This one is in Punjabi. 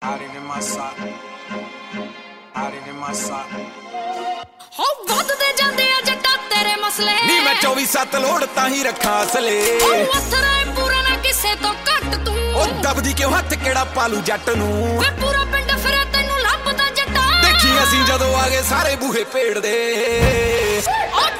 Hiding in my sock. Hiding in my sock. ਹੋ ਵੱਧਦੇ ਜਾਂਦੇ ਆ ਜੱਟਾ ਤੇਰੇ ਮਸਲੇ ਨੀ ਮੈਂ 24/7 ਲੋੜ ਤਾਂ ਹੀ ਰੱਖਾਂ ਅਸਲੇ ਉਹ ਅਥਰਾ ਪੂਰਾ ਨਾ ਕਿਸੇ ਤੋਂ ਘੱਟ ਤੂੰ ਉਹ ਦਬਦੀ ਕਿਉਂ ਹੱਥ ਕਿਹੜਾ ਪਾਲੂ ਜੱਟ ਨੂੰ ਵੇ ਪੂਰਾ ਪਿੰਡ ਫਿਰੇ ਤੈਨੂੰ ਲੱਭਦਾ ਜੱਟਾ ਦੇਖੀ ਅਸੀਂ ਜਦੋਂ ਆ ਗਏ ਸਾਰੇ ਬੂਹੇ ਭੇੜਦੇ ਉਹ